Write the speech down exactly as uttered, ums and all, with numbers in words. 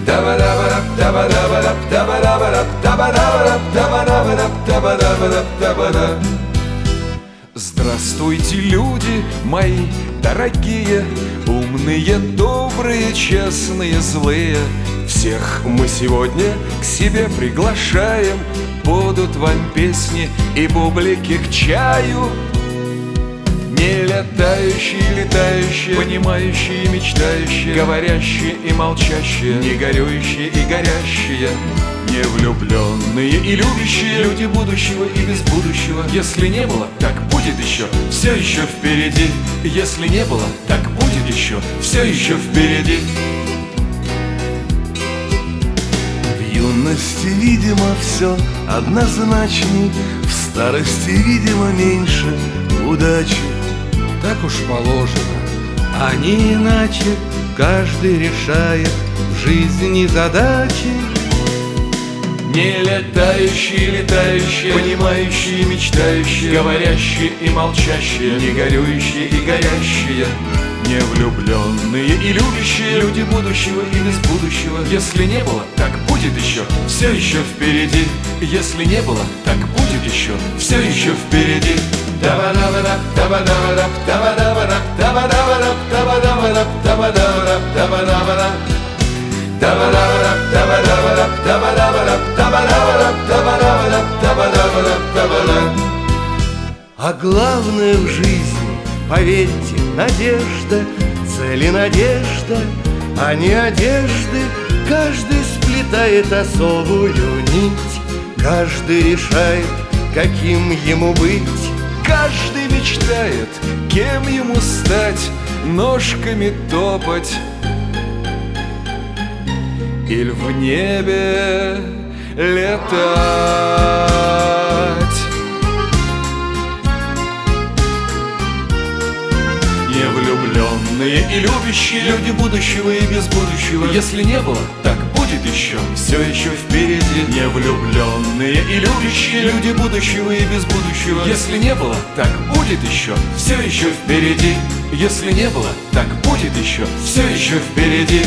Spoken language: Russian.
Здравствуйте, люди мои дорогие, умные, добрые, честные, злые. Всех мы сегодня к себе приглашаем, будут вам песни и бублики к чаю. Не летающие, летающие, понимающие, мечтающие, говорящие и молчащие, не горюющие и горящие, не влюбленные и любящие, люди будущего и без будущего. Если не было, так будет еще, все еще впереди. Если не было, так будет еще, все еще впереди. В юности, видимо, все однозначней, в старости, видимо, меньше удачи. Так уж положено, а не иначе. Каждый решает в жизни задачи. Не летающие, летающие, понимающие, мечтающие, говорящие и молчащие, не горюющие и горящие, не влюбленные и любящие, люди будущего и без будущего. Если не было, так будет еще, все еще впереди. Если не было, так будет еще, все еще впереди. А главное в жизни, поверьте, надежда, цель и надежда, а не одежды. Каждый сплетает особую нить, каждый решает, каким ему быть. Каждый мечтает, кем ему стать, ножками топать или в небе летать. Невлюбленные и любящие, люди будущего и без будущего. Если не было, так будет еще, все еще впереди. Невлюбленные и любящие, люди будущего и без будущего. Если не было, так будет еще, все еще впереди. Если не было, так будет еще, все еще впереди.